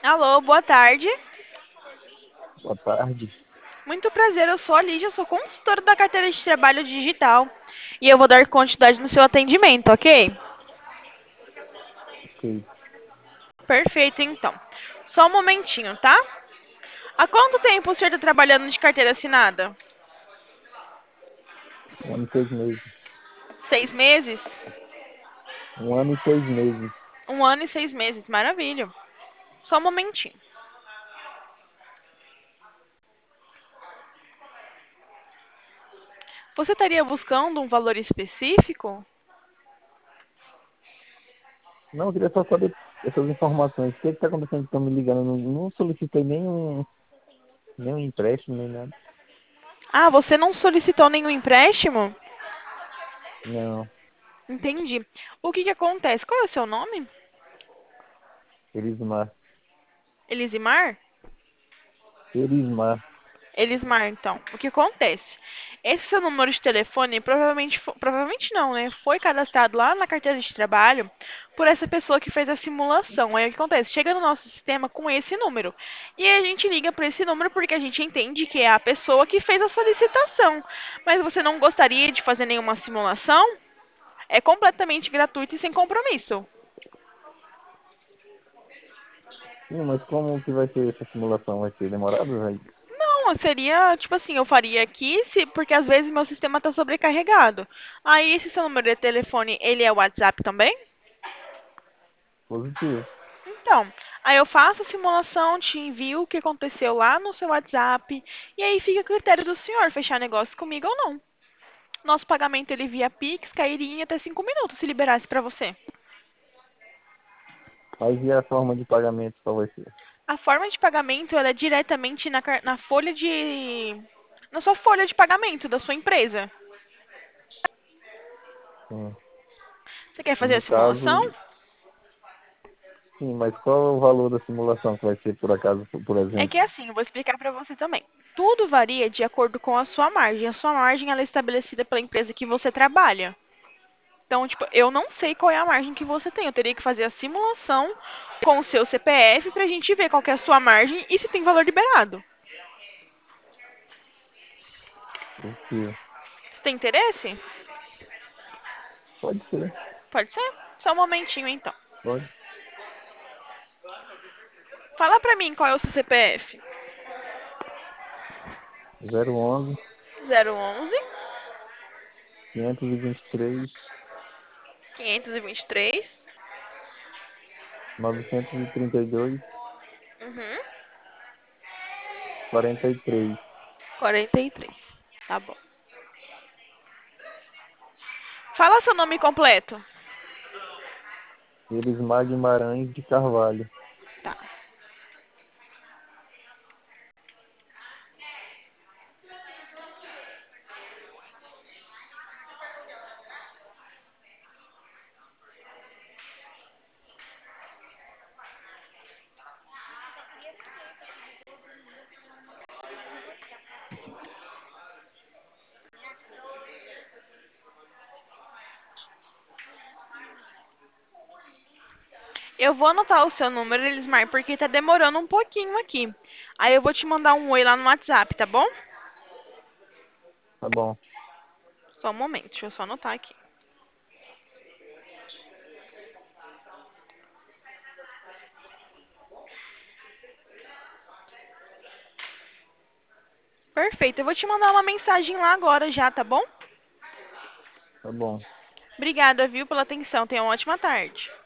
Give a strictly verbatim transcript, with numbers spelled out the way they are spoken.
Alô, boa tarde. Boa tarde. Muito prazer, eu sou a Lígia, eu sou consultora da carteira de trabalho digital. E eu vou dar continuidade no seu atendimento, ok? Ok. Perfeito, então. Só um momentinho, tá? Há quanto tempo o senhor está trabalhando de carteira assinada? Um ano e seis meses. Seis meses? Um ano e seis meses. Um ano e seis meses, maravilha. Só um momentinho. Você estaria buscando um valor específico? Não, eu queria só saber essas informações. O que está acontecendo que estão me ligando? Eu Não, não solicitei nenhum, nenhum empréstimo, nem nada. Ah, você não solicitou nenhum empréstimo? Não. Entendi. O que que acontece? Qual é o seu nome? Elismar. Elisimar? Elismar. Elismar, então, o que acontece? Esse seu número de telefone provavelmente, fo- provavelmente não, né? Foi cadastrado lá na carteira de trabalho por essa pessoa que fez a simulação. Aí o que acontece? Chega no nosso sistema com esse número. E a gente liga para esse número porque a gente entende que é a pessoa que fez a solicitação. Mas você não gostaria de fazer nenhuma simulação? É completamente gratuito e sem compromisso. Sim, mas como que vai ser essa simulação? Vai ser demorado? Vai? Não, seria tipo assim, eu faria aqui, se, porque às vezes meu sistema está sobrecarregado. Aí esse seu número de telefone, ele é o WhatsApp também? Positivo. Então, aí eu faço a simulação, te envio o que aconteceu lá no seu WhatsApp, e aí fica a critério do senhor fechar negócio comigo ou não. Nosso pagamento ele via Pix cairia em até cinco minutos se liberasse para você. Mas e a forma de pagamento qual vai ser? A forma de pagamento ela é diretamente na, car- na folha de na sua folha de pagamento da sua empresa. Sim. Você quer E fazer a no simulação? caso, sim, mas qual é o valor da simulação que vai ser por acaso, por É exemplo? que é assim, eu vou explicar para você também. Tudo varia de acordo com a sua margem. A sua margem ela é estabelecida pela empresa que você trabalha. Então, tipo, eu não sei qual é a margem que você tem. Eu teria que fazer a simulação com o seu C P F pra gente ver qual que é a sua margem e se tem valor liberado. Positivo. Você tem interesse? Pode ser. Pode ser? Só um momentinho, então. Pode. Fala pra mim qual é o seu C P F. zero onze, zero onze, quinhentos e vinte e três, quinhentos e vinte e três. novecentos e trinta e dois, Uhum. quarenta e três. quarenta e três. Tá bom. Fala seu nome completo. Elismar Guimarães de Carvalho. Tá. Eu vou anotar o seu número, Elismar, porque tá demorando um pouquinho aqui. Aí eu vou te mandar um oi lá no WhatsApp, tá bom? Tá bom. Só um momento, deixa eu só anotar aqui. Perfeito, eu vou te mandar uma mensagem lá agora já, tá bom? Tá bom. Obrigada, viu, pela atenção. Tenha uma ótima tarde.